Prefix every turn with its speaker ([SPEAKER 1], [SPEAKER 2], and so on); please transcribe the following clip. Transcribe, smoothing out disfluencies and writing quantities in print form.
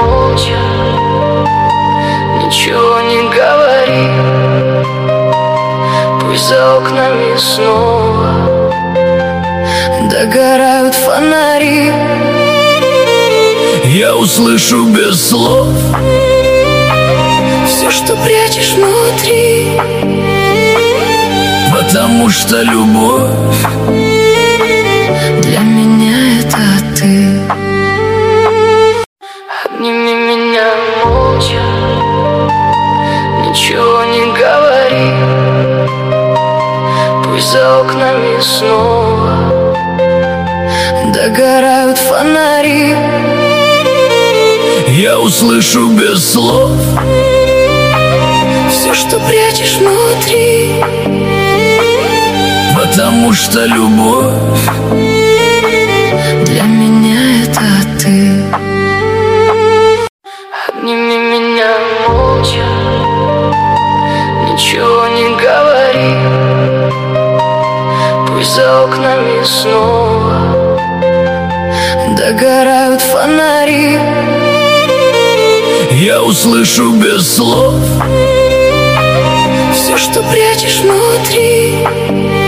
[SPEAKER 1] молча, ничего не говори. Пусть за окнами снова догорают фонари.
[SPEAKER 2] Я услышу без слов
[SPEAKER 1] все, что прячешь внутри,
[SPEAKER 2] потому что любовь
[SPEAKER 1] для меня это ты. Обними меня молча, ничего не говори. Пусть за окнами снова догорают фонари.
[SPEAKER 2] Я услышу без слов
[SPEAKER 1] все, что прячешь внутри,
[SPEAKER 2] потому что любовь
[SPEAKER 1] для меня это ты. Обними меня молча, ничего не говори. Пусть за окнами снова догорают фонари.
[SPEAKER 2] Я услышу без слов
[SPEAKER 1] все, что прячешь внутри,